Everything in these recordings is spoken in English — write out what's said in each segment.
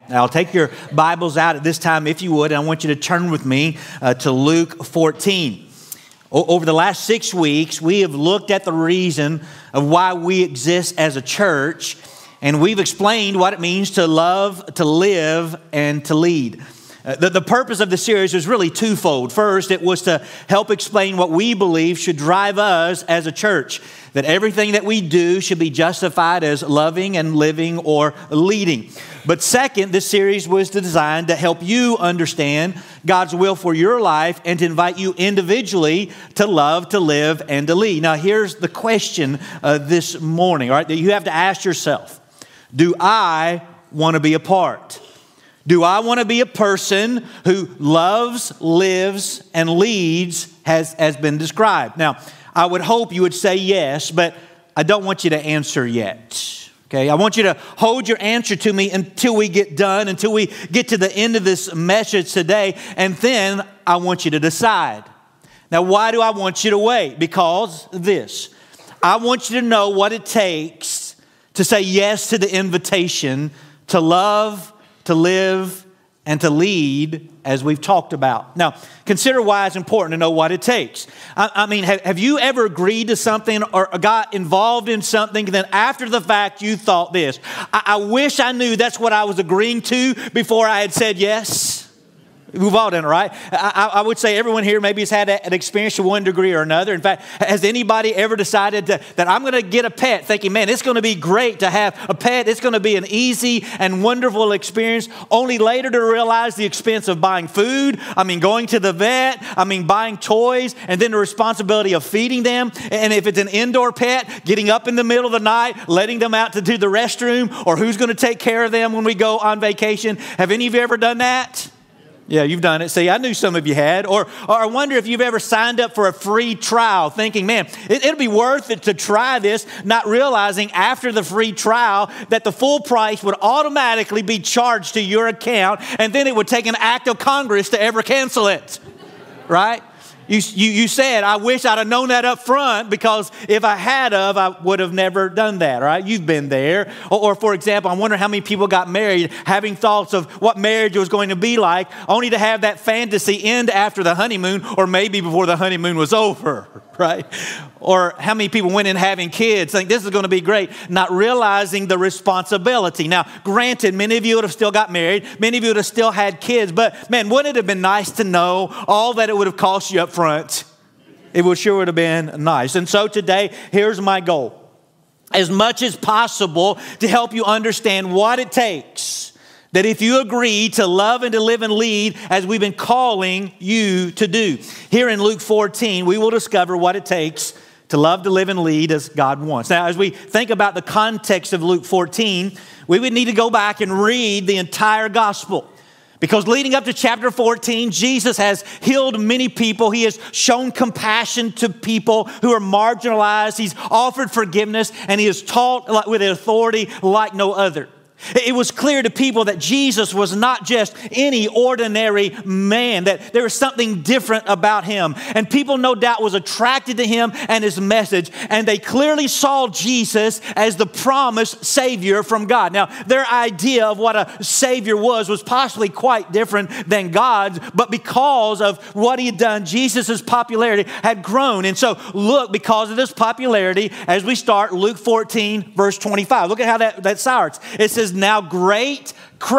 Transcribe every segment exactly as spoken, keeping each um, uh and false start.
Now, take your Bibles out at this time, if you would, and I want you to turn with me uh, to Luke fourteen. O- over the last six weeks, we have looked at the reason of why we exist as a church, and we've explained what it means to love, to live, and to lead. Uh, the, the purpose of the series was really twofold. First, it was to help explain what we believe should drive us as a church, that everything that we do should be justified as loving and living or leading. But second, this series was designed to help you understand God's will for your life and to invite you individually to love, to live, and to lead. Now, here's the question uh, this morning, all right, that you have to ask yourself. Do I want to be a part? Do I want to be a person who loves, lives, and leads as has been described? Now, I would hope you would say yes, but I don't want you to answer yet. Okay, I want you to hold your answer to me until we get done, until we get to the end of this message today, and then I want you to decide. Now, why do I want you to wait? Because this. I want you to know what it takes to say yes to the invitation to love, to live, and to lead, as we've talked about. Now, consider why it's important to know what it takes. I, I mean, have, have you ever agreed to something or got involved in something, and then after the fact you thought this, I, I wish I knew that's what I was agreeing to before I had said yes? We've all done it, right? I, I would say everyone here maybe has had an experience to one degree or another. In fact, has anybody ever decided to, that I'm going to get a pet thinking, man, it's going to be great to have a pet. It's going to be an easy and wonderful experience, only later to realize the expense of buying food, I mean, going to the vet, I mean, buying toys, and then the responsibility of feeding them. And if it's an indoor pet, getting up in the middle of the night, letting them out to do the restroom, or who's going to take care of them when we go on vacation. Have any of you ever done that? Yeah, you've done it. See, I knew some of you had. Or, or I wonder if you've ever signed up for a free trial thinking, man, it, it'll be worth it to try this, not realizing after the free trial that the full price would automatically be charged to your account, and then it would take an act of Congress to ever cancel it, right? You, you, you said, I wish I'd have known that up front, because if I had of, I would have never done that, right? You've been there. Or, or for example, I wonder how many people got married having thoughts of what marriage was going to be like, only to have that fantasy end after the honeymoon, or maybe before the honeymoon was over, right? Or how many people went in having kids, think this is going to be great, not realizing the responsibility. Now, granted, many of you would have still got married. Many of you would have still had kids. But man, wouldn't it have been nice to know all that it would have cost you up front? It would sure would have been nice. And so today, here's my goal. As much as possible to help you understand what it takes, that if you agree to love and to live and lead as we've been calling you to do. Here in Luke fourteen, we will discover what it takes to love, to live, and lead as God wants. Now, as we think about the context of Luke fourteen, we would need to go back and read the entire gospel. Because leading up to chapter fourteen, Jesus has healed many people. He has shown compassion to people who are marginalized. He's offered forgiveness, and he has taught with authority like no other. It was clear to people that Jesus was not just any ordinary man, that there was something different about him. And people no doubt was attracted to him and his message. And they clearly saw Jesus as the promised Savior from God. Now, their idea of what a Savior was was possibly quite different than God's. But because of what he had done, Jesus' popularity had grown. And so look, because of this popularity, as we start Luke fourteen, verse twenty-five, look at how that, that starts. It says, now great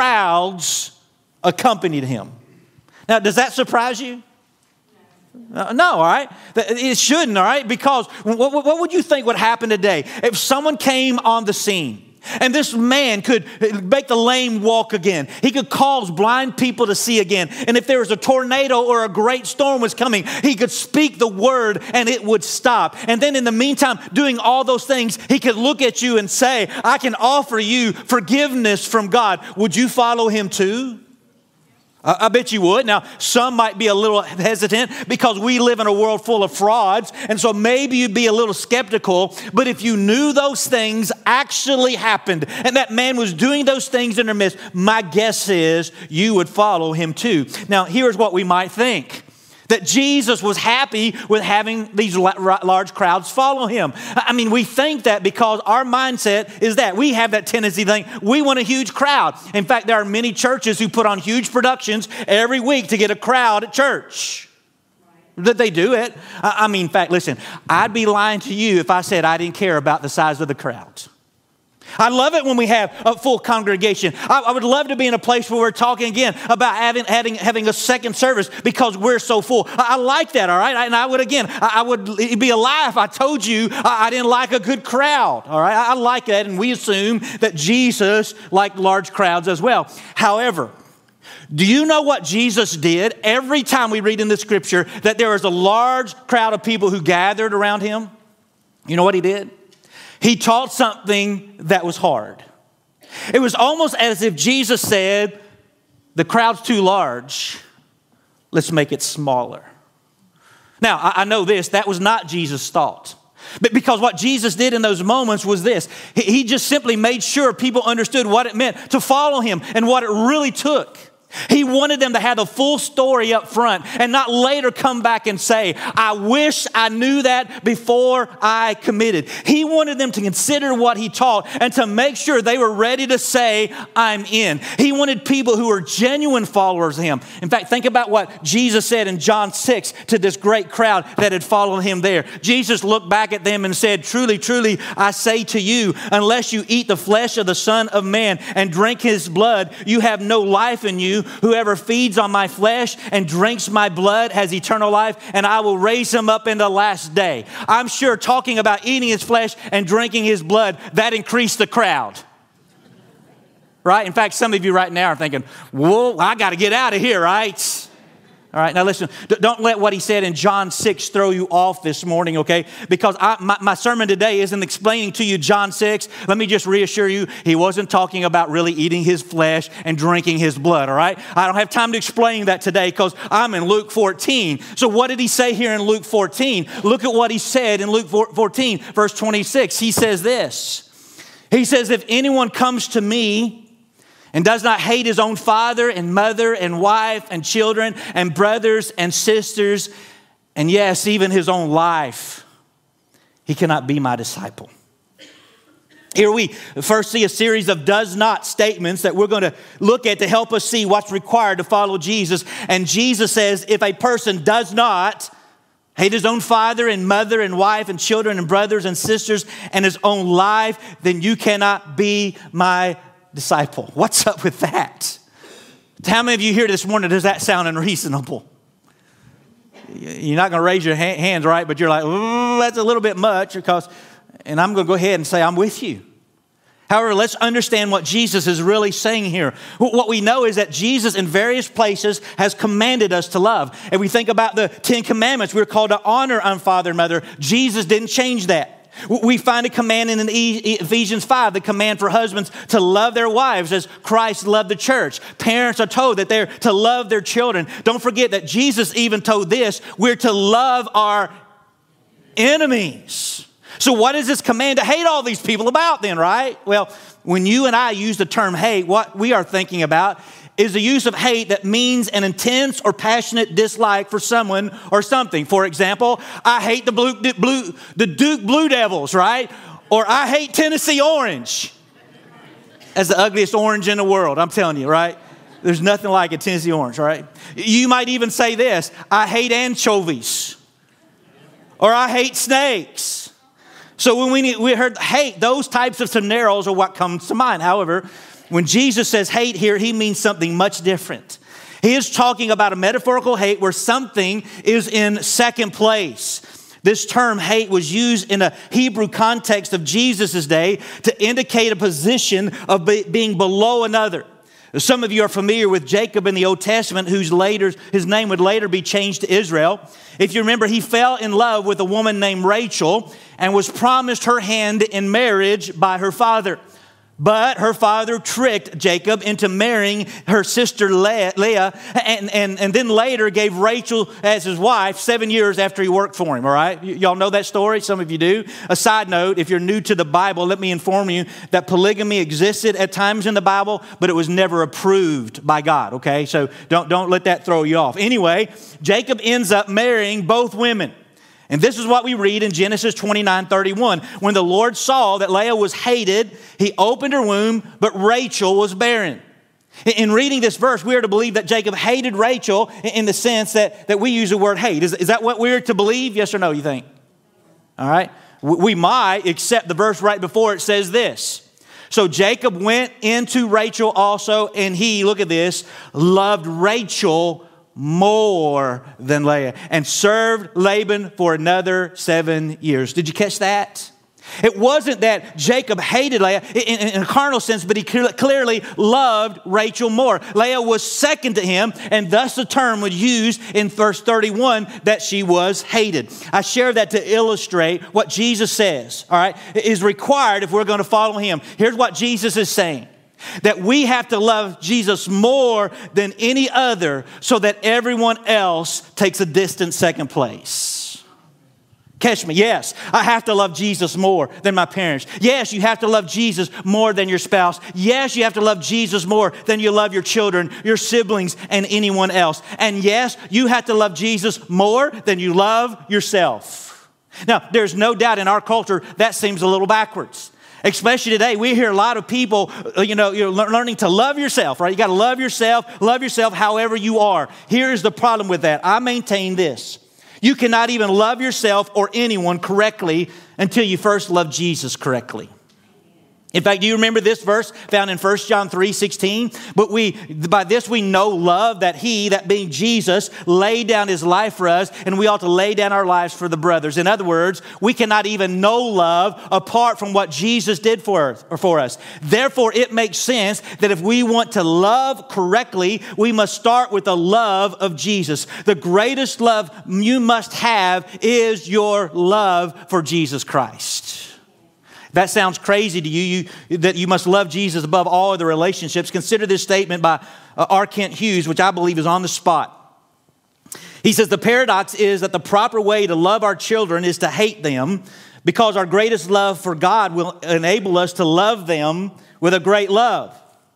crowds accompanied him. Now, does that surprise you? Uh, no, all right? It shouldn't, all right? Because what, what would you think would happen today if someone came on the scene and this man could make the lame walk again? He could cause blind people to see again. And if there was a tornado or a great storm was coming, he could speak the word and it would stop. And then in the meantime, doing all those things, he could look at you and say, I can offer you forgiveness from God. Would you follow him too? I bet you would. Now, some might be a little hesitant because we live in a world full of frauds. And so maybe you'd be a little skeptical. But if you knew those things actually happened and that man was doing those things in their midst, my guess is you would follow him too. Now, here's what we might think. That Jesus was happy with having these large crowds follow him. I mean, we think that because our mindset is that we have that tendency to think we want a huge crowd. In fact, there are many churches who put on huge productions every week to get a crowd at church. That they do it. I mean, in fact, listen, I'd be lying to you if I said I didn't care about the size of the crowd. I love it when we have a full congregation. I, I would love to be in a place where we're talking again about having having, having a second service because we're so full. I, I like that, all right? I, and I would, again, I, I would it'd be a lie if I told you I, I didn't like a good crowd, all right? I, I like that, and we assume that Jesus liked large crowds as well. However, do you know what Jesus did every time we read in the scripture that there was a large crowd of people who gathered around him? You know what he did? He taught something that was hard. It was almost as if Jesus said, the crowd's too large, let's make it smaller. Now, I know this, that was not Jesus' thought. But because what Jesus did in those moments was this. He just simply made sure people understood what it meant to follow him and what it really took. He wanted them to have the full story up front and not later come back and say, I wish I knew that before I committed. He wanted them to consider what he taught and to make sure they were ready to say, I'm in. He wanted people who were genuine followers of him. In fact, think about what Jesus said in John six to this great crowd that had followed him there. Jesus looked back at them and said, truly, truly, I say to you, unless you eat the flesh of the Son of Man and drink his blood, you have no life in you. Whoever feeds on my flesh and drinks my blood has eternal life, and I will raise him up in the last day. I'm sure talking about eating his flesh and drinking his blood, that increased the crowd. Right? In fact, some of you right now are thinking, whoa, I got to get out of here, right? All right, now listen, don't let what he said in John six throw you off this morning, okay? Because I, my, my sermon today isn't explaining to you John six. Let me just reassure you, he wasn't talking about really eating his flesh and drinking his blood, all right? I don't have time to explain that today because I'm in Luke fourteen. So what did he say here in Luke fourteen? Look at what he said in Luke fourteen, verse twenty-six. He says this. He says, if anyone comes to me and does not hate his own father and mother and wife and children and brothers and sisters, and yes, even his own life, he cannot be my disciple. Here we first see a series of does not statements that we're going to look at to help us see what's required to follow Jesus. And Jesus says, if a person does not hate his own father and mother and wife and children and brothers and sisters and his own life, then you cannot be my disciple. What's up with that? How many of you here this morning, does that sound unreasonable? You're not going to raise your ha- hands, right? But you're like, ooh, that's a little bit much, because, and I'm going to go ahead and say, I'm with you. However, let's understand what Jesus is really saying here. What we know is that Jesus in various places has commanded us to love. And we think about the Ten Commandments. We're called to honor our father and mother. Jesus didn't change that. We find a command in Ephesians five, the command for husbands to love their wives as Christ loved the church. Parents are told that they're to love their children. Don't forget that Jesus even told this, we're to love our enemies. So what is this command to hate all these people about then, right? Well, when you and I use the term hate, what we are thinking about is the use of hate that means an intense or passionate dislike for someone or something. For example, I hate the blue, blue, the Duke Blue Devils, right? Or I hate Tennessee Orange as the ugliest orange in the world. I'm telling you, right? There's nothing like a Tennessee Orange, right? You might even say this, I hate anchovies. Or I hate snakes. So when we, we heard hate, those types of scenarios are what comes to mind. However, when Jesus says hate here, he means something much different. He is talking about a metaphorical hate where something is in second place. This term hate was used in a Hebrew context of Jesus' day to indicate a position of be, being below another. Some of you are familiar with Jacob in the Old Testament, whose later, his name would later be changed to Israel. If you remember, he fell in love with a woman named Rachel and was promised her hand in marriage by her father. But her father tricked Jacob into marrying her sister Leah, and, and, and then later gave Rachel as his wife seven years after he worked for him, all right? Y- y'all know that story? Some of you do. A side note, if you're new to the Bible, let me inform you that polygamy existed at times in the Bible, but it was never approved by God, okay? So don't, don't let that throw you off. Anyway, Jacob ends up marrying both women. And this is what we read in Genesis twenty-nine thirty-one. When the Lord saw that Leah was hated, he opened her womb, but Rachel was barren. In reading this verse, we are to believe that Jacob hated Rachel in the sense that, that we use the word hate. Is, is that what we're to believe? Yes or no, you think? All right. We might, except the verse right before it says this. So Jacob went into Rachel also, and he, look at this, loved Rachel more than Leah, and served Laban for another seven years. Did you catch that? It wasn't that Jacob hated Leah in, in a carnal sense, but he clearly loved Rachel more. Leah was second to him, and thus the term was used in verse thirty-one that she was hated. I share that to illustrate what Jesus says, all right, is required if we're going to follow him. Here's what Jesus is saying. That we have to love Jesus more than any other so that everyone else takes a distant second place. Catch me. Yes, I have to love Jesus more than my parents. Yes, you have to love Jesus more than your spouse. Yes, you have to love Jesus more than you love your children, your siblings, and anyone else. And yes, you have to love Jesus more than you love yourself. Now, there's no doubt in our culture that seems a little backwards. Especially today, we hear a lot of people, you know, you're learning to love yourself, right? You got to love yourself, love yourself however you are. Here's the problem with that. I maintain this. You cannot even love yourself or anyone correctly until you first love Jesus correctly. In fact, do you remember this verse found in First John three sixteen? But we, by this we know love, that he, that being Jesus, laid down his life for us, and we ought to lay down our lives for the brothers. In other words, we cannot even know love apart from what Jesus did for us. Or for us. Therefore, it makes sense that if we want to love correctly, we must start with the love of Jesus. The greatest love you must have is your love for Jesus Christ. That sounds crazy to you, you, that you must love Jesus above all other relationships. Consider this statement by uh, R. Kent Hughes, which I believe is on the spot. He says, the paradox is that the proper way to love our children is to hate them, because our greatest love for God will enable us to love them with a great love.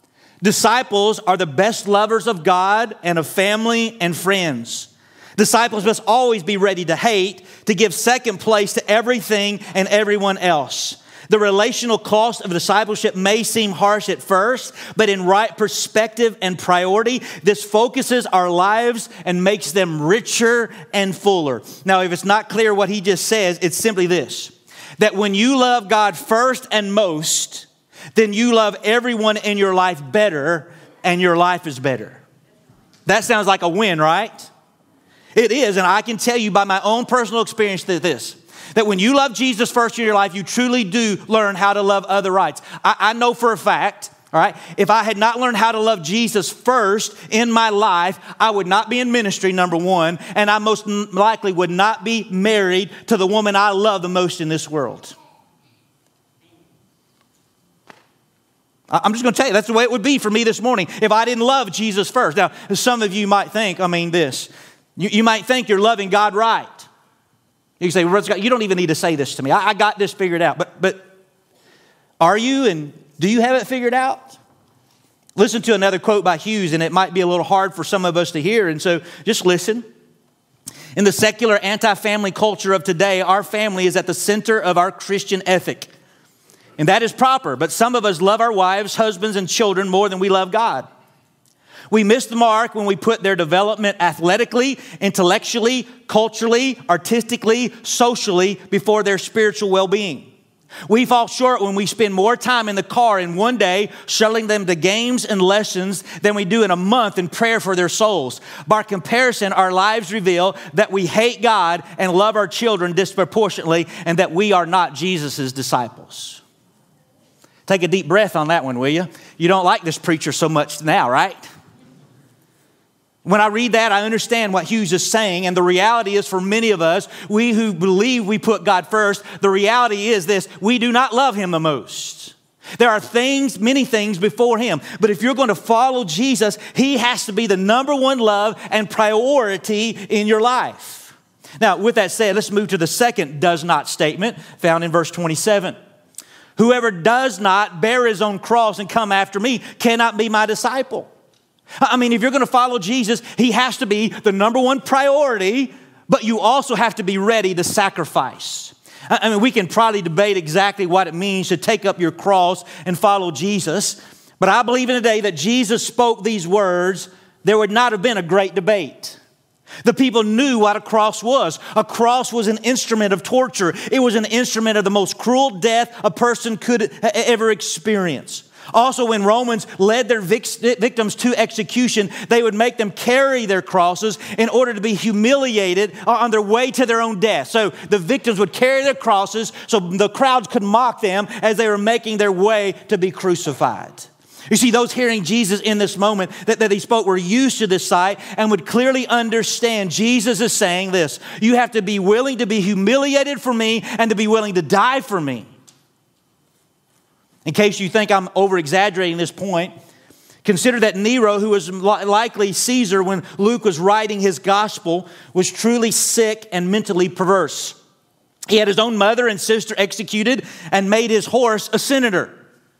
Disciples are the best lovers of God and of family and friends. Disciples must always be ready to hate, to give second place to everything and everyone else. The relational cost of discipleship may seem harsh at first, but in right perspective and priority, this focuses our lives and makes them richer and fuller. Now, if it's not clear what he just says, it's simply this, that when you love God first and most, then you love everyone in your life better, and your life is better. That sounds like a win, right? It is, and I can tell you by my own personal experience that this, that when you love Jesus first in your life, you truly do learn how to love other rights. I, I know for a fact, all right, if I had not learned how to love Jesus first in my life, I would not be in ministry, number one, and I most likely would not be married to the woman I love the most in this world. I'm just going to tell you, that's the way it would be for me this morning if I didn't love Jesus first. Now, some of you might think, I mean this, you, you might think you're loving God right. You say, well, you don't even need to say this to me. I, I got this figured out. But, but are you, and do you have it figured out? Listen to another quote by Hughes, and it might be a little hard for some of us to hear, and so just listen. In the secular anti-family culture of today, our family is at the center of our Christian ethic. And that is proper, but some of us love our wives, husbands, and children more than we love God. We miss the mark when we put their development athletically, intellectually, culturally, artistically, socially before their spiritual well-being. We fall short when we spend more time in the car in one day shuttling them to games and lessons than we do in a month in prayer for their souls. By comparison, our lives reveal that we hate God and love our children disproportionately, and that we are not Jesus' disciples. Take a deep breath on that one, will you? You don't like this preacher so much now, right? When I read that, I understand what Hughes is saying, and the reality is for many of us, we who believe we put God first, the reality is this, we do not love him the most. There are things, many things before him. But if you're going to follow Jesus, he has to be the number one love and priority in your life. Now, with that said, let's move to the second does not statement found in verse twenty-seven. Whoever does not bear his own cross and come after me cannot be my disciple. I mean, if you're going to follow Jesus, he has to be the number one priority, but you also have to be ready to sacrifice. I mean, we can probably debate exactly what it means to take up your cross and follow Jesus, but I believe in the day that Jesus spoke these words, there would not have been a great debate. The people knew what a cross was. A cross was an instrument of torture. It was an instrument of the most cruel death a person could ever experience. Also, when Romans led their victims to execution, they would make them carry their crosses in order to be humiliated on their way to their own death. So the victims would carry their crosses so the crowds could mock them as they were making their way to be crucified. You see, those hearing Jesus in this moment that, that he spoke were used to this sight and would clearly understand Jesus is saying this. You have to be willing to be humiliated for me and to be willing to die for me. In case you think I'm over-exaggerating this point, consider that Nero, who was likely Caesar when Luke was writing his gospel, was truly sick and mentally perverse. He had his own mother and sister executed and made his horse a senator.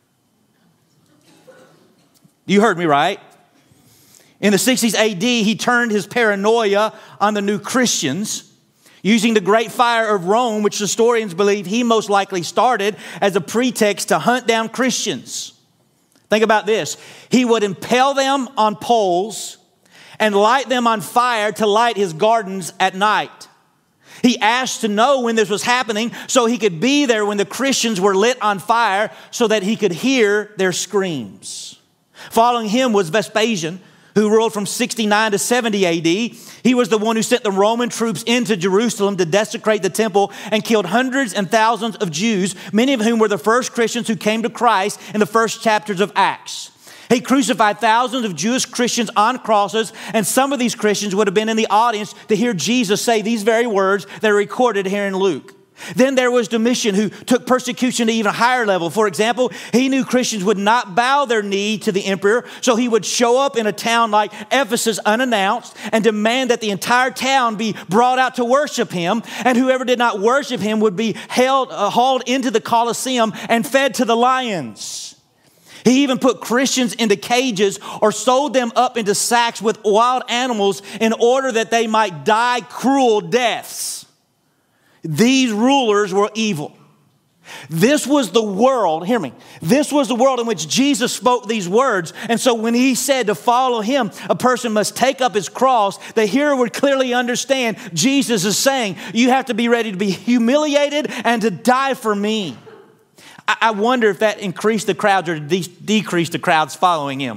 You heard me right. In the sixties A D, he turned his paranoia on the new Christians, using the great fire of Rome, which historians believe he most likely started as a pretext to hunt down Christians. Think about this. He would impale them on poles and light them on fire to light his gardens at night. He asked to know when this was happening so he could be there when the Christians were lit on fire so that he could hear their screams. Following him was Vespasian, who ruled from sixty-nine to seventy A D. He was the one who sent the Roman troops into Jerusalem to desecrate the temple and killed hundreds and thousands of Jews, many of whom were the first Christians who came to Christ in the first chapters of Acts. He crucified thousands of Jewish Christians on crosses, and some of these Christians would have been in the audience to hear Jesus say these very words that are recorded here in Luke. Then there was Domitian, who took persecution to even higher level. For example, he knew Christians would not bow their knee to the emperor, so he would show up in a town like Ephesus unannounced and demand that the entire town be brought out to worship him, and whoever did not worship him would be held, uh, hauled into the Colosseum and fed to the lions. He even put Christians into cages or sewed them up into sacks with wild animals in order that they might die cruel deaths. These rulers were evil. This was the world, hear me, this was the world in which Jesus spoke these words. And so when he said to follow him, a person must take up his cross, the hearer would clearly understand Jesus is saying, you have to be ready to be humiliated and to die for me. I, I wonder if that increased the crowds or de- decreased the crowds following him.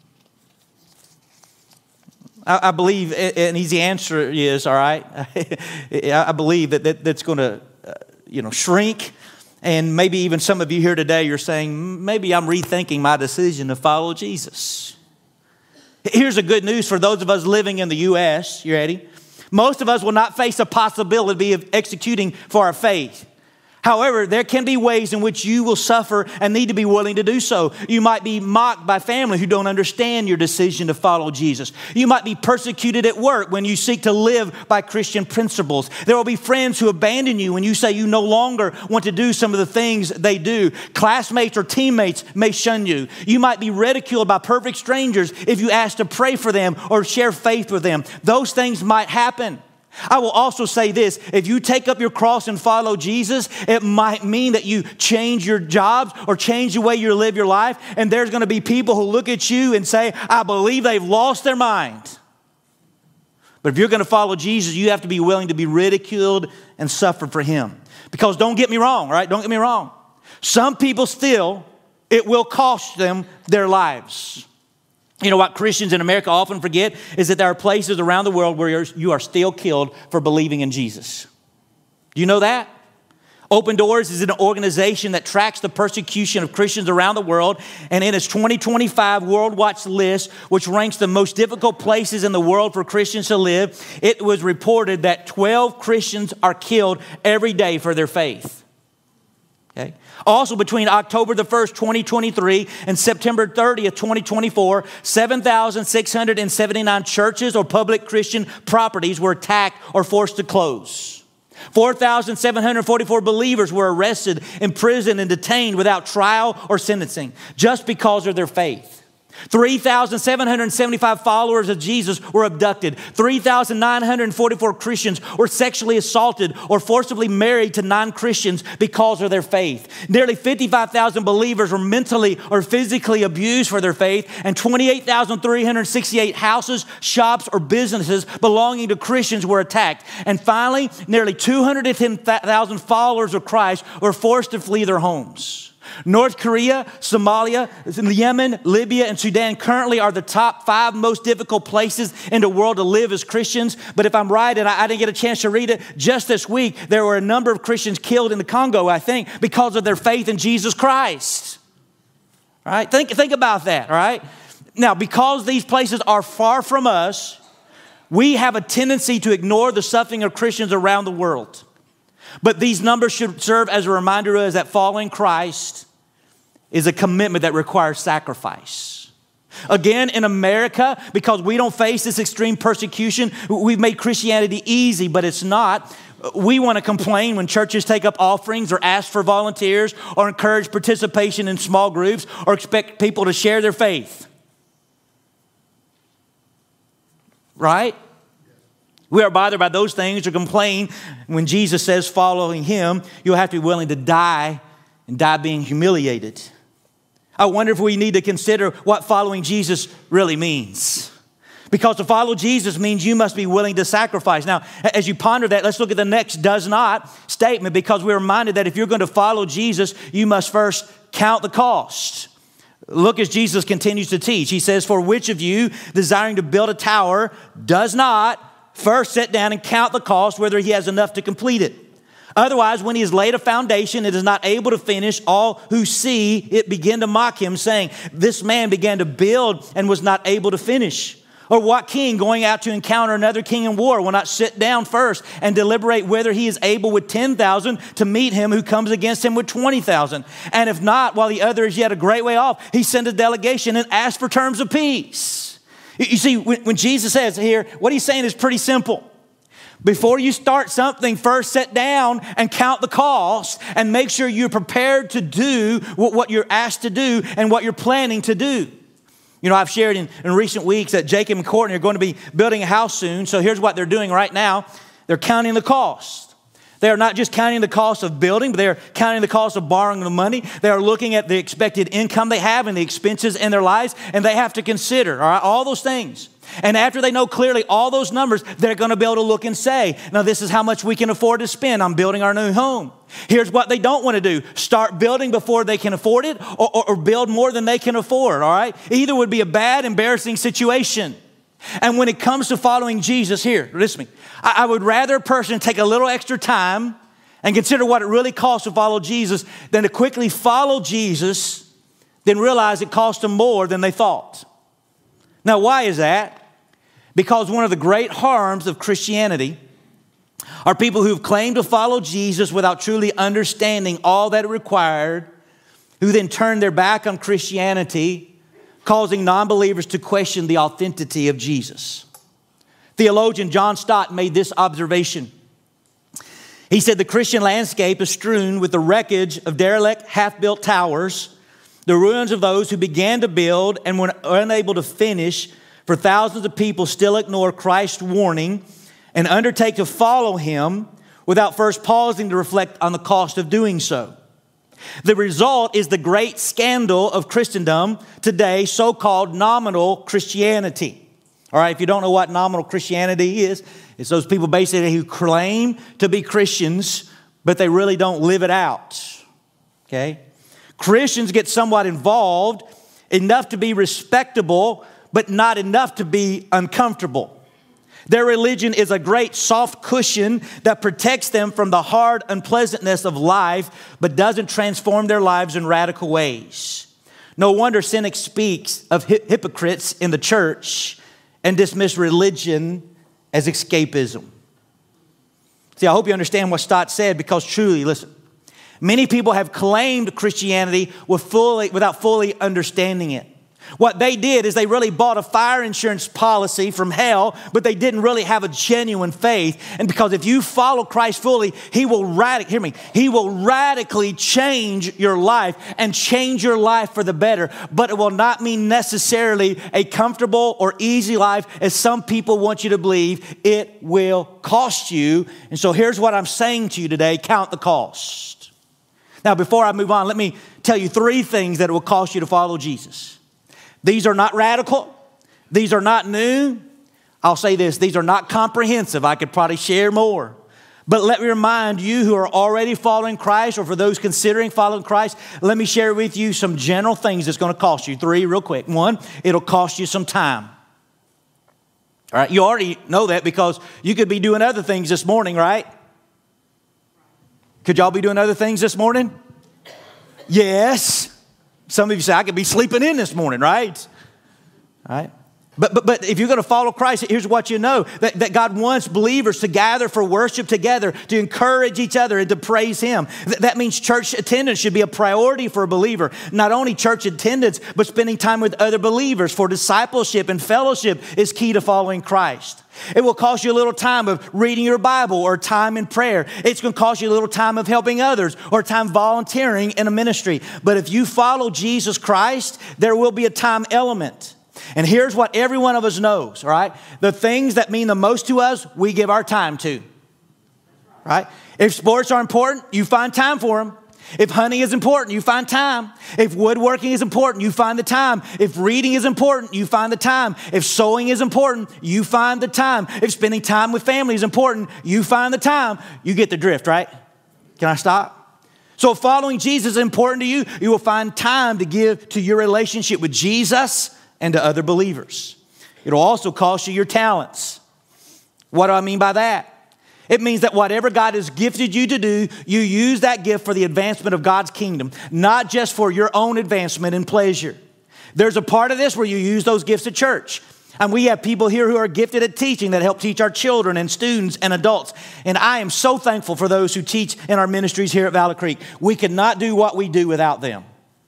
I believe, and the answer is, all right, I believe that, that that's going to, uh, you know, shrink. And maybe even some of you here today, you're saying, maybe I'm rethinking my decision to follow Jesus. Here's the good news for those of us living in the U S. You ready? Most of us will not face a possibility of executing for our faith. However, there can be ways in which you will suffer and need to be willing to do so. You might be mocked by family who don't understand your decision to follow Jesus. You might be persecuted at work when you seek to live by Christian principles. There will be friends who abandon you when you say you no longer want to do some of the things they do. Classmates or teammates may shun you. You might be ridiculed by perfect strangers if you ask to pray for them or share faith with them. Those things might happen. I will also say this, if you take up your cross and follow Jesus, it might mean that you change your jobs or change the way you live your life, and there's going to be people who look at you and say, I believe they've lost their mind. But if you're going to follow Jesus, you have to be willing to be ridiculed and suffer for him. Because don't get me wrong, right? Don't get me wrong. Some people still, it will cost them their lives. You know what Christians in America often forget is that there are places around the world where you are still killed for believing in Jesus. Do you know that? Open Doors is an organization that tracks the persecution of Christians around the world. And in its twenty twenty-five World Watch list, which ranks the most difficult places in the world for Christians to live, it was reported that twelve Christians are killed every day for their faith. Okay. Also, between October the first, twenty twenty-three and September thirtieth, twenty twenty-four, seven thousand six hundred seventy-nine churches or public Christian properties were attacked or forced to close. four thousand seven hundred forty-four believers were arrested, imprisoned, and detained without trial or sentencing just because of their faith. three thousand seven hundred seventy-five followers of Jesus were abducted. three thousand nine hundred forty-four Christians were sexually assaulted or forcibly married to non-Christians because of their faith. Nearly fifty-five thousand believers were mentally or physically abused for their faith, and twenty-eight thousand three hundred sixty-eight houses, shops, or businesses belonging to Christians were attacked. And finally, nearly two hundred ten thousand followers of Christ were forced to flee their homes. North Korea, Somalia, Yemen, Libya, and Sudan currently are the top five most difficult places in the world to live as Christians. But if I'm right, and I, I didn't get a chance to read it, just this week, there were a number of Christians killed in the Congo, I think, because of their faith in Jesus Christ. All right? Think, think about that, all right? Now, because these places are far from us, we have a tendency to ignore the suffering of Christians around the world. But these numbers should serve as a reminder to us that following Christ is a commitment that requires sacrifice. Again, in America, because we don't face this extreme persecution, we've made Christianity easy, but it's not. We want to complain when churches take up offerings or ask for volunteers or encourage participation in small groups or expect people to share their faith. Right? We are bothered by those things or complain when Jesus says following him, you'll have to be willing to die and die being humiliated. I wonder if we need to consider what following Jesus really means. Because to follow Jesus means you must be willing to sacrifice. Now, as you ponder that, let's look at the next does not statement, because we're reminded that if you're going to follow Jesus, you must first count the cost. Look as Jesus continues to teach. He says, for which of you desiring to build a tower does not first sit down and count the cost, whether he has enough to complete it. Otherwise, when he has laid a foundation and is not able to finish, all who see it begin to mock him, saying, this man began to build and was not able to finish. Or what king going out to encounter another king in war will not sit down first and deliberate whether he is able with ten thousand to meet him who comes against him with twenty thousand? And if not, while the other is yet a great way off, he sent a delegation and asked for terms of peace. You see, when Jesus says here, what he's saying is pretty simple. Before you start something, first sit down and count the cost and make sure you're prepared to do what you're asked to do and what you're planning to do. You know, I've shared in, in recent weeks that Jacob and Courtney are going to be building a house soon. So here's what they're doing right now. They're counting the cost. They are not just counting the cost of building, but they are counting the cost of borrowing the money. They are looking at the expected income they have and the expenses in their lives, and they have to consider all right, all those things. And after they know clearly all those numbers, they're going to be able to look and say, now this is how much we can afford to spend on building our new home. Here's what they don't want to do. Start building before they can afford it or, or, or build more than they can afford, all right? Either would be a bad, embarrassing situation. And when it comes to following Jesus here, listen to me, I, I would rather a person take a little extra time and consider what it really costs to follow Jesus than to quickly follow Jesus, then realize it cost them more than they thought. Now, why is that? Because one of the great harms of Christianity are people who've claimed to follow Jesus without truly understanding all that it required, who then turn their back on Christianity, causing non-believers to question the authenticity of Jesus. Theologian John Stott made this observation. He said the Christian landscape is strewn with the wreckage of derelict, half-built towers, the ruins of those who began to build and were unable to finish, for thousands of people still ignore Christ's warning and undertake to follow him without first pausing to reflect on the cost of doing so. The result is the great scandal of Christendom today, so-called nominal Christianity. All right, if you don't know what nominal Christianity is, it's those people basically who claim to be Christians, but they really don't live it out. Okay? Christians get somewhat involved, enough to be respectable, but not enough to be uncomfortable. Their religion is a great soft cushion that protects them from the hard unpleasantness of life, but doesn't transform their lives in radical ways. No wonder cynics speaks of hypocrites in the church and dismiss religion as escapism. See, I hope you understand what Stott said, because truly, listen, Many people have claimed Christianity with fully, without fully understanding it. What they did is they really bought a fire insurance policy from hell, but they didn't really have a genuine faith. And because if you follow Christ fully, He will radically, hear me, He will radically change your life and change your life for the better. But it will not mean necessarily a comfortable or easy life as some people want you to believe. It will cost you. And so here's what I'm saying to you today, count the cost. Now, before I move on, let me tell you three things that it will cost you to follow Jesus. These are not radical. These are not new. I'll say this, these are not comprehensive. I could probably share more. But let me remind you who are already following Christ, or for those considering following Christ, let me share with you some general things that's going to cost you. Three real quick. One, it'll cost you some time. All right, you already know that because you could be doing other things this morning, right? Could y'all be doing other things this morning? Yes. Some of you say, I could be sleeping in this morning, right? All right. But, but, but if you're going to follow Christ, here's what you know, that, that God wants believers to gather for worship together, to encourage each other and to praise Him. Th- that means church attendance should be a priority for a believer. Not only church attendance, but spending time with other believers for discipleship and fellowship is key to following Christ. It will cost you a little time of reading your Bible or time in prayer. It's going to cost you a little time of helping others or time volunteering in a ministry. But if you follow Jesus Christ, there will be a time element. And here's what every one of us knows, all right? The things that mean the most to us, we give our time to, right? If sports are important, you find time for them. If hunting is important, you find time. If woodworking is important, you find the time. If reading is important, you find the time. If sewing is important, you find the time. If spending time with family is important, you find the time. You get the drift, right? Can I stop? So if following Jesus is important to you, you will find time to give to your relationship with Jesus and to other believers. It'll also cost you your talents. What do I mean by that? It means that whatever God has gifted you to do, you use that gift for the advancement of God's kingdom, not just for your own advancement and pleasure. There's a part of this where you use those gifts at church. And we have people here who are gifted at teaching that help teach our children and students and adults. And I am so thankful for those who teach in our ministries here at Valley Creek. We could not do what we do without them.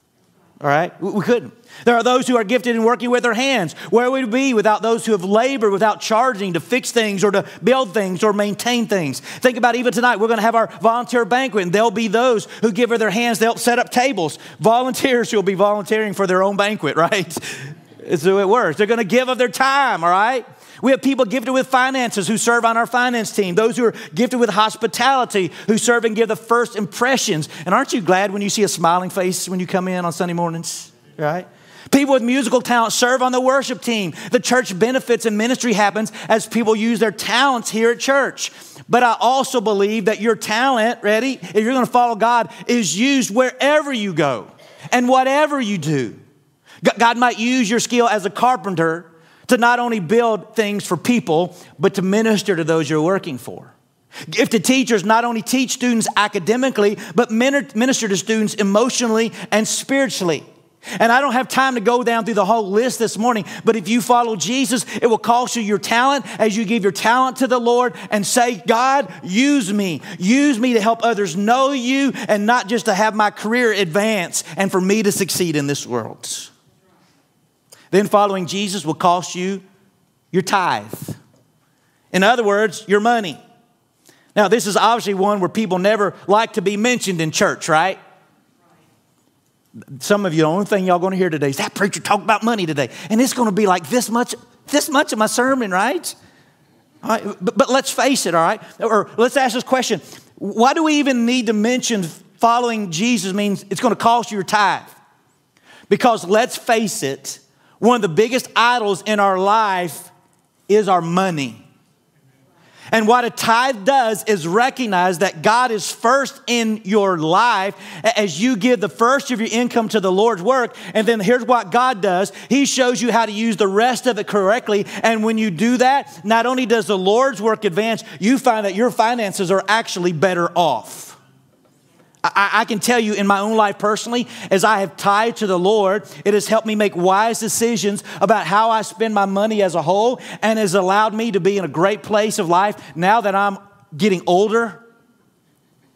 All right? We couldn't. There are those who are gifted in working with their hands. Where would we be without those who have labored without charging to fix things or to build things or maintain things? Think about even tonight, we're going to have our volunteer banquet, and there'll be those who give of their hands to help set up tables. Volunteers who will be volunteering for their own banquet, right? That's the way it works. They're going to give of their time, all right? We have people gifted with finances who serve on our finance team. Those who are gifted with hospitality who serve and give the first impressions. And aren't you glad when you see a smiling face when you come in on Sunday mornings, right? People with musical talent serve on the worship team. The church benefits and ministry happens as people use their talents here at church. But I also believe that your talent, ready, if you're going to follow God, is used wherever you go and whatever you do. God might use your skill as a carpenter to not only build things for people, but to minister to those you're working for. Gifted teachers not only teach students academically, but minister to students emotionally and spiritually. And I don't have time to go down through the whole list this morning, but if you follow Jesus, it will cost you your talent as you give your talent to the Lord and say, God, use me. Use me to help others know you and not just to have my career advance and for me to succeed in this world. Then following Jesus will cost you your tithe. In other words, your money. Now, this is obviously one where people never like to be mentioned in church, right? Some of you, the only thing y'all going to hear today is that preacher talk about money today. And it's going to be like this much, this much of my sermon, right? All right, but, but let's face it, all right? Or let's ask this question. Why do we even need to mention following Jesus means it's going to cost you your tithe? Because let's face it, one of the biggest idols in our life is our money. And what a tithe does is recognize that God is first in your life as you give the first of your income to the Lord's work. And then here's what God does. He shows you how to use the rest of it correctly. And when you do that, not only does the Lord's work advance, you find that your finances are actually better off. I, I can tell you in my own life personally, as I have tithed to the Lord, it has helped me make wise decisions about how I spend my money as a whole and has allowed me to be in a great place of life now that I'm getting older.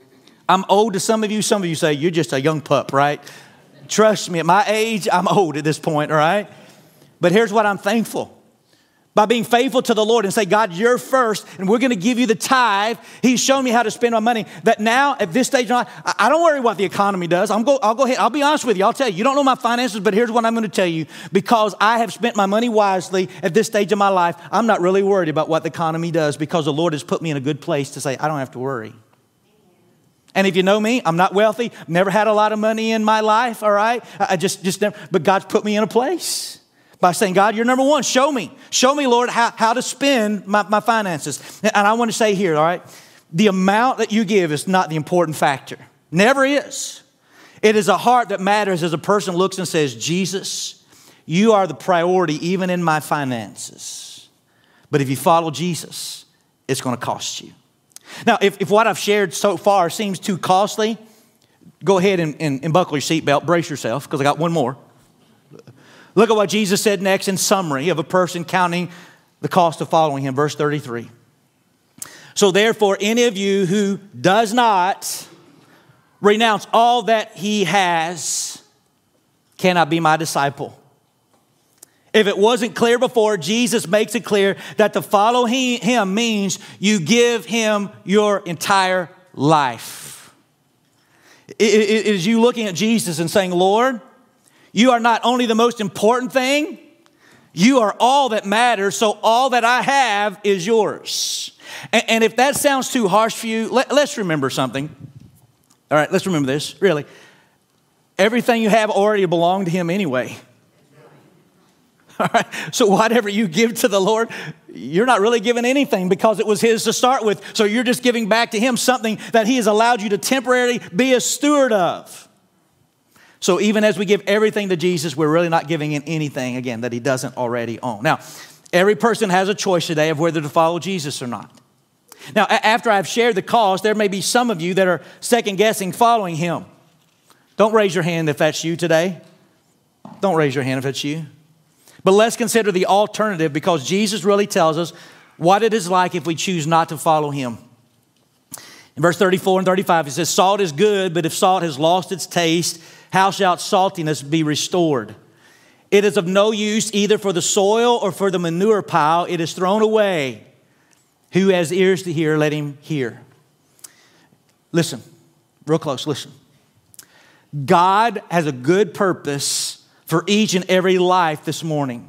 I'm old to some of you. Some of you say, you're just a young pup, right? Trust me, at my age, I'm old at this point, all right? But here's what I'm thankful. By being faithful to the Lord and say, God, you're first, and we're going to give you the tithe. He's shown me how to spend my money. That now, at this stage in life, I, I don't worry what the economy does. I'm go, I'll go ahead. I'll be honest with you. I'll tell you. You don't know my finances, but here's what I'm going to tell you. Because I have spent my money wisely at this stage of my life, I'm not really worried about what the economy does because the Lord has put me in a good place to say, I don't have to worry. And if you know me, I'm not wealthy. Never had a lot of money in my life, all right? I just, just never, but God's put me in a place. By saying, God, you're number one. Show me. Show me, Lord, how, how to spend my, my finances. And I want to say here, all right, the amount that you give is not the important factor. Never is. It is a heart that matters as a person looks and says, Jesus, you are the priority even in my finances. But if you follow Jesus, it's going to cost you. Now, if, if what I've shared so far seems too costly, go ahead and, and, and buckle your seatbelt, brace yourself, because I got one more. Look at what Jesus said next in summary of a person counting the cost of following him. Verse thirty-three. So therefore, any of you who does not renounce all that he has cannot be my disciple. If it wasn't clear before, Jesus makes it clear that to follow him means you give him your entire life. It is you looking at Jesus and saying, Lord, you are not only the most important thing, you are all that matters, so all that I have is yours. And, and if that sounds too harsh for you, let, let's remember something. All right, let's remember this, really. Everything you have already belonged to him anyway. All right, so whatever you give to the Lord, you're not really giving anything because it was his to start with. So you're just giving back to him something that he has allowed you to temporarily be a steward of. So even as we give everything to Jesus, we're really not giving in anything, again, that he doesn't already own. Now, every person has a choice today of whether to follow Jesus or not. Now, after I've shared the cost, there may be some of you that are second-guessing following him. Don't raise your hand if that's you today. Don't raise your hand if it's you. But let's consider the alternative, because Jesus really tells us what it is like if we choose not to follow him. In verse thirty-four and thirty-five, it says, salt is good, but if salt has lost its taste, how shall saltiness be restored? It is of no use either for the soil or for the manure pile. It is thrown away. Who has ears to hear, let him hear. Listen, real close, listen. God has a good purpose for each and every life this morning.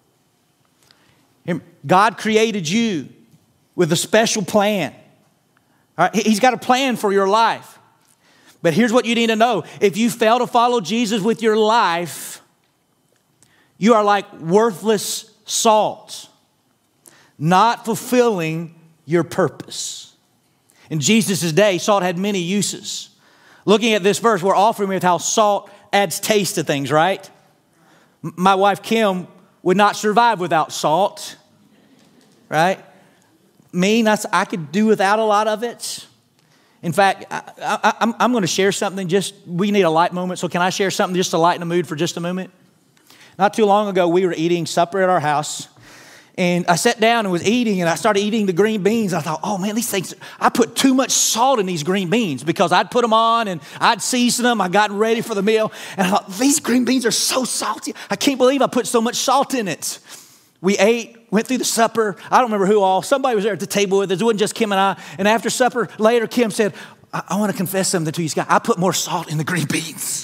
God created you with a special plan. All right? He's got a plan for your life. But here's what you need to know. If you fail to follow Jesus with your life, you are like worthless salt, not fulfilling your purpose. In Jesus' day, salt had many uses. Looking at this verse, we're all familiar with how salt adds taste to things, right? My wife, Kim, would not survive without salt, right? Me, that's, I could do without a lot of it. In fact, I, I, I'm, I'm going to share something. Just we need a light moment. So can I share something just to lighten the mood for just a moment? Not too long ago, we were eating supper at our house. And I sat down and was eating, and I started eating the green beans. I thought, oh, man, these things, I put too much salt in these green beans because I'd put them on, and I'd season them. I got ready for the meal. And I thought, these green beans are so salty. I can't believe I put so much salt in it. We ate, went through the supper. I don't remember who all. Somebody was there at the table with us. It wasn't just Kim and I. And after supper, later, Kim said, I, I want to confess something to you, Scott. I put more salt in the green beans.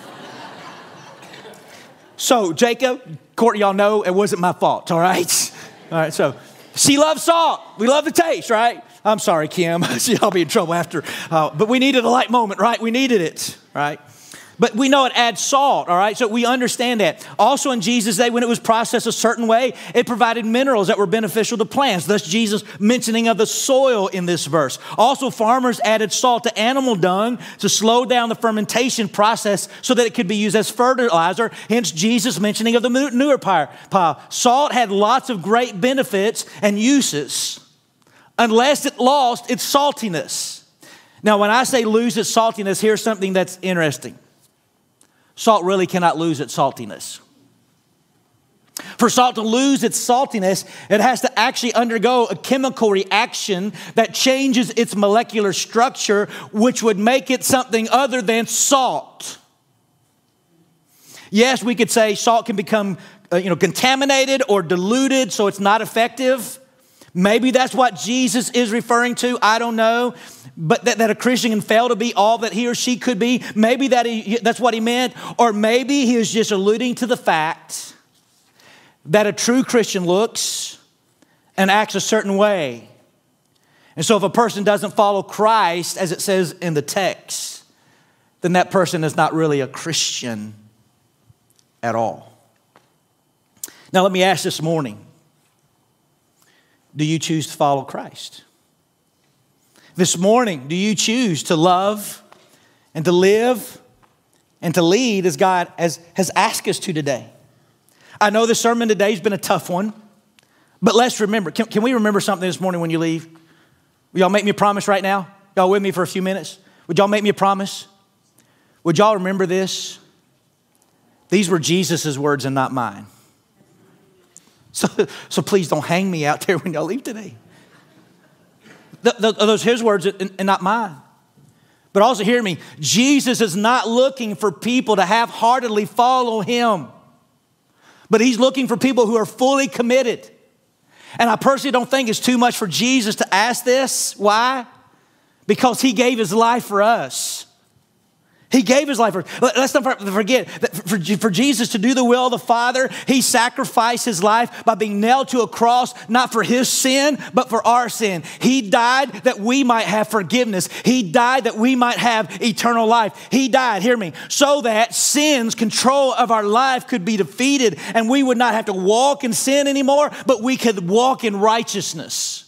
So, Jacob, Courtney, y'all know it wasn't my fault, all right? All right, so she loves salt. We love the taste, right? I'm sorry, Kim. I'll be in trouble after. Uh, but we needed a light moment, right? We needed it, right? But we know it adds salt, all right? So we understand that. Also in Jesus' day, when it was processed a certain way, it provided minerals that were beneficial to plants. Thus, Jesus mentioning of the soil in this verse. Also, farmers added salt to animal dung to slow down the fermentation process so that it could be used as fertilizer. Hence, Jesus mentioning of the manure pile. Salt had lots of great benefits and uses unless it lost its saltiness. Now, when I say lose its saltiness, here's something that's interesting. Salt really cannot lose its saltiness. For salt to lose its saltiness, it has to actually undergo a chemical reaction that changes its molecular structure, which would make it something other than salt. Yes, we could say salt can become uh, you know, contaminated or diluted, so it's not effective. Maybe that's what Jesus is referring to. I don't know. But that, that a Christian can fail to be all that he or she could be. Maybe that he, that's what he meant. Or maybe he was just alluding to the fact that a true Christian looks and acts a certain way. And so if a person doesn't follow Christ, as it says in the text, then that person is not really a Christian at all. Now let me ask this morning, do you choose to follow Christ? This morning, do you choose to love and to live and to lead as God has, has asked us to today? I know the sermon today has been a tough one, but let's remember. Can, can we remember something this morning when you leave? Will y'all make me a promise right now? Y'all with me for a few minutes? Would y'all make me a promise? Would y'all remember this? These were Jesus' words and not mine. So, so please don't hang me out there when y'all leave today. The, the, those are his words and, and not mine. But also hear me, Jesus is not looking for people to half-heartedly follow him. But he's looking for people who are fully committed. And I personally don't think it's too much for Jesus to ask this. Why? Because he gave his life for us. He gave his life for us. Let's not forget that for, for Jesus to do the will of the Father, he sacrificed his life by being nailed to a cross, not for his sin, but for our sin. He died that we might have forgiveness. He died that we might have eternal life. He died, hear me, so that sin's control of our life could be defeated and we would not have to walk in sin anymore, but we could walk in righteousness.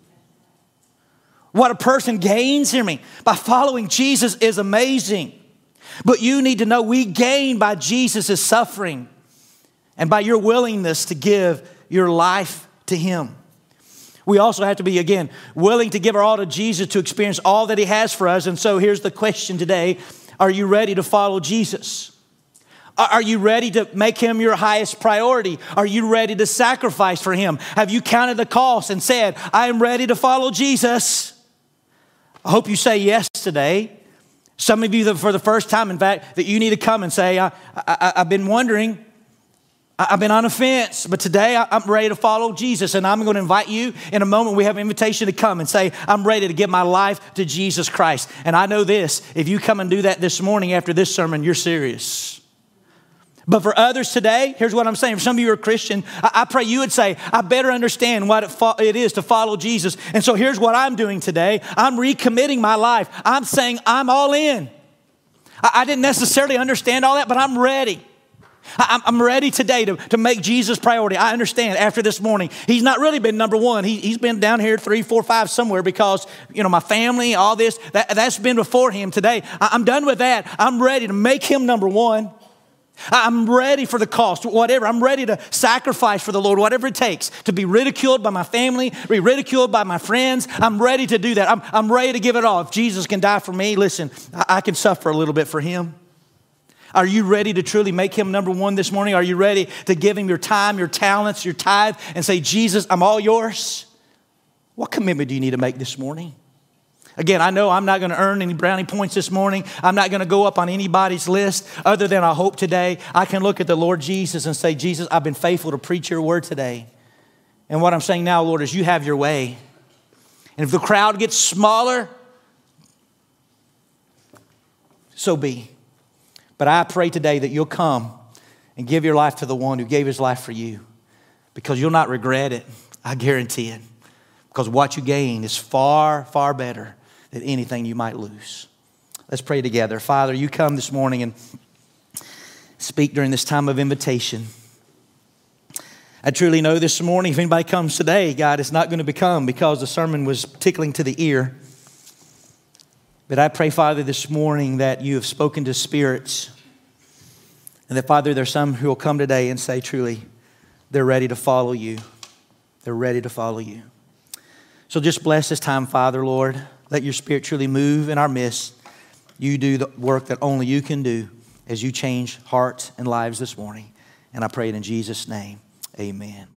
What a person gains, hear me, by following Jesus is amazing. But you need to know we gain by Jesus' suffering and by your willingness to give your life to him. We also have to be, again, willing to give our all to Jesus to experience all that he has for us. And so here's the question today. Are you ready to follow Jesus? Are you ready to make him your highest priority? Are you ready to sacrifice for him? Have you counted the cost and said, I am ready to follow Jesus? I hope you say yes today. Some of you that for the first time, in fact, that you need to come and say, I, I, I've been wondering, I've been on a fence, but today I'm ready to follow Jesus. And I'm going to invite you in a moment. We have an invitation to come and say, I'm ready to give my life to Jesus Christ. And I know this, if you come and do that this morning after this sermon, you're serious. But for others today, here's what I'm saying. For some of you who are Christian, I, I pray you would say, I better understand what it, fo- it is to follow Jesus. And so here's what I'm doing today. I'm recommitting my life. I'm saying I'm all in. I, I didn't necessarily understand all that, but I'm ready. I, I'm ready today to, to make Jesus priority. I understand after this morning, he's not really been number one. He, he's been down here three, four, five somewhere because, you know, my family, all this, that, that's been before him today. I, I'm done with that. I'm ready to make him number one. I'm ready for the cost, whatever. I'm ready to sacrifice for the Lord, whatever it takes to be ridiculed by my family, be ridiculed by my friends. I'm ready to do that. I'm, I'm ready to give it all. If Jesus can die for me, listen, I, I can suffer a little bit for him. Are you ready to truly make him number one this morning? Are you ready to give him your time, your talents, your tithe, and say, Jesus, I'm all yours? What commitment do you need to make this morning? Again, I know I'm not going to earn any brownie points this morning. I'm not going to go up on anybody's list other than I hope today I can look at the Lord Jesus and say, Jesus, I've been faithful to preach your word today. And what I'm saying now, Lord, is you have your way. And if the crowd gets smaller, so be. But I pray today that you'll come and give your life to the one who gave his life for you, because you'll not regret it. I guarantee it. Because what you gain is far, far better than anything you might lose. Let's pray together. Father, you come this morning and speak during this time of invitation. I truly know this morning, if anybody comes today, God, it's not going to become because the sermon was tickling to the ear. But I pray, Father, this morning that you have spoken to spirits. And that, Father, there's some who will come today and say, truly, they're ready to follow you. They're ready to follow you. So just bless this time, Father, Lord. Let your Spirit truly move in our midst. You do the work that only you can do as you change hearts and lives this morning. And I pray it in Jesus' name. Amen.